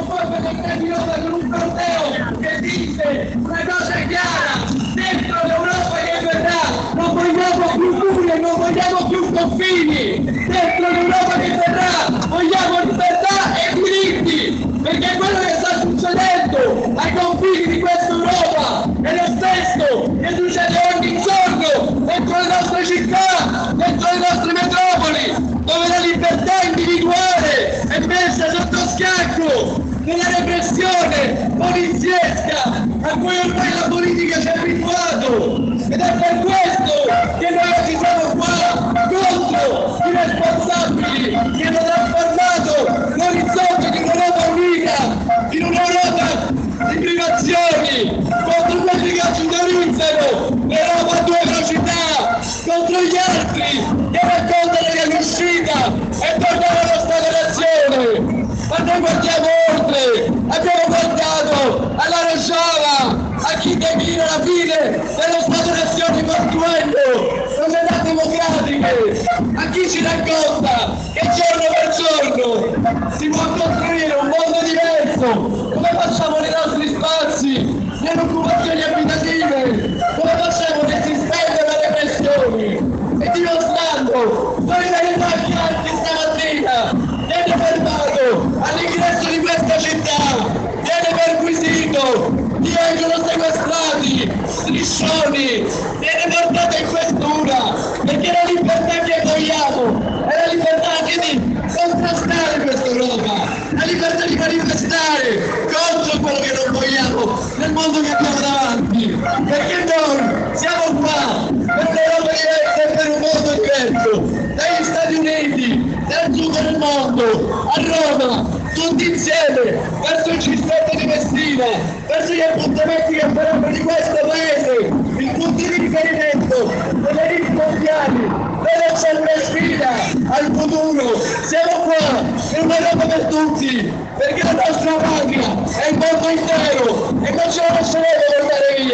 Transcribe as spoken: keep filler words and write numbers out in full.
non può vedere di Roma con un corteo che dice una cosa chiara: dentro l'Europa che verrà non vogliamo più muri e non vogliamo più confini, dentro l'Europa che verrà vogliamo libertà e diritti, perché quello che sta succedendo ai confini di questa Europa è lo stesso che succede ogni giorno dentro le nostre città, dentro le nostre metropoli, dove la libertà individuale è messa sotto scacco nella repressione poliziesca a cui ormai la politica ci ha abituato, ed è per questo che noi oggi siamo qua contro i responsabili che hanno trasformato l'orizzonte di un'Europa unita in un'Europa di privazioni, contro quelli che ci autorizzano l'Europa a due velocità, contro gli altri che raccontano che è l'uscita e tornare allo Stato nazione. Ma noi guardiamo oltre, abbiamo guardato alla Rojava, a chi declina la fine dello Stato nazione costruendo società democratiche, a chi ci racconta che giorno per giorno si può costruire un mondo diverso, come facciamo nei nostri spazi, nelle occupazioni abitative, come facciamo che si spendono le repressioni, e dimostrando solidarietà a chi anche stamattina viene fermato all'ingresso di questa città, viene perquisito, gli vengono sequestrati, striscioni, viene portato in questura, perché la libertà che vogliamo è la libertà anche di contrastare questa Europa, la libertà di manifestare contro quello che non vogliamo nel mondo che abbiamo davanti, perché noi siamo qua per un'Europa diversa e per un mondo diverso, dagli Stati Uniti, dal giù del mondo, a Roma, tutti insieme, verso il G sette di Messina, verso gli appuntamenti che faranno di questo paese, il punto di riferimento delle elite mondiali, dove c'è una sfida al futuro. Siamo qua per un'Europa per tutti, perché la nostra patria è il mondo intero e non ce la lasceremo portare via.